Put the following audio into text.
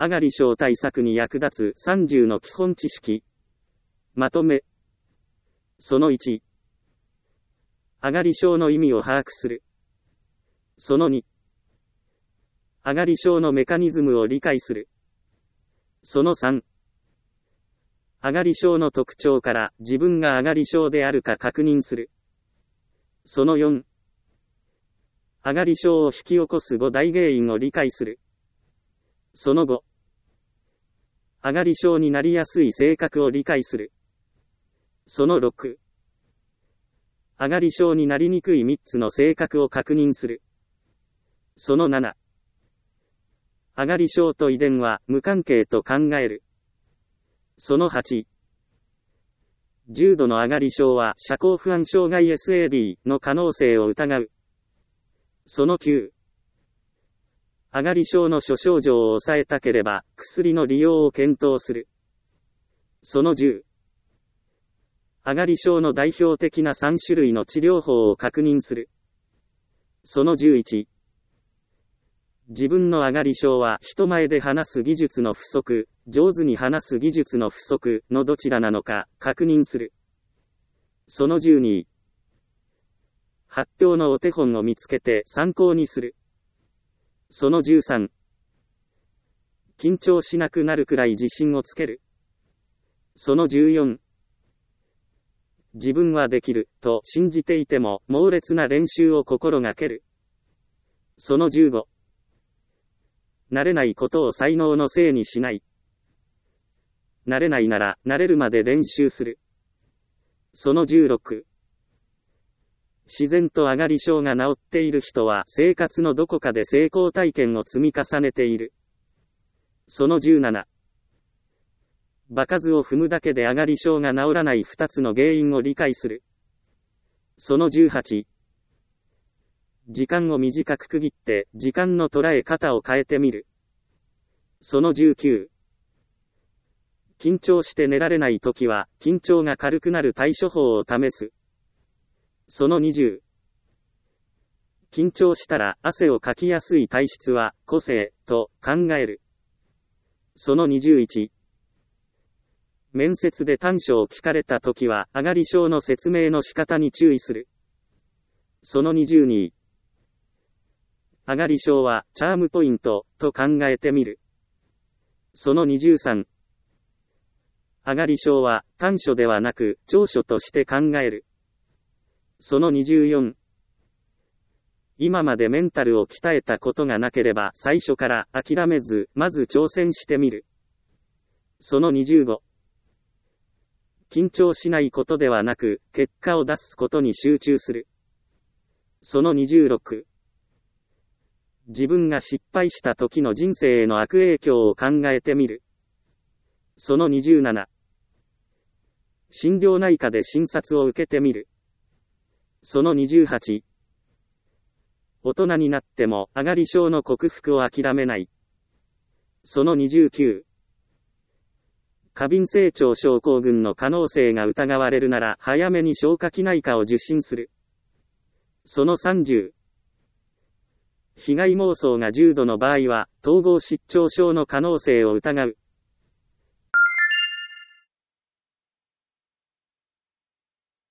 上がり症対策に役立つ30の基本知識。まとめ。その1。上がり症の意味を把握する。その2。上がり症のメカニズムを理解する。その3。上がり症の特徴から自分が上がり症であるか確認する。その4。上がり症を引き起こす5大原因を理解する。その5。上がり症になりやすい性格を理解する。その6。上がり症になりにくい3つの性格を確認する。その7。上がり症と遺伝は無関係と考える。その8。重度の上がり症は社交不安障害 SAD の可能性を疑う。その9。上がり症の諸症状を抑えたければ薬の利用を検討する。その10。上がり症の代表的な3種類の治療法を確認する。その11。自分の上がり症は人前で話す技術の不足、上手に話す技術の不足のどちらなのか確認する。その12。発表のお手本を見つけて参考にする。その13。緊張しなくなるくらい自信をつける。その14。自分はできると信じていても猛烈な練習を心がける。その15。慣れないことを才能のせいにしない。慣れないなら慣れるまで練習する。その16。自然と上がり症が治っている人は生活のどこかで成功体験を積み重ねている。その17。場数を踏むだけで上がり症が治らない2つの原因を理解する。その18。時間を短く区切って時間の捉え方を変えてみる。その19。緊張して寝られないときは緊張が軽くなる対処法を試す。その20。緊張したら汗をかきやすい体質は個性と考える。その21。面接で短所を聞かれたときは上がり症の説明の仕方に注意する。その22。上がり症はチャームポイントと考えてみる。その23。上がり症は短所ではなく長所として考える。その24。今までメンタルを鍛えたことがなければ最初から諦めずまず挑戦してみる。その25。緊張しないことではなく結果を出すことに集中する。その26。自分が失敗した時の人生への悪影響を考えてみる。その27。心療内科で診察を受けてみる。その28。大人になっても上がり症の克服を諦めない。その29。過敏性腸症候群の可能性が疑われるなら早めに消化器内科を受診する。その30。被害妄想が重度の場合は統合失調症の可能性を疑う。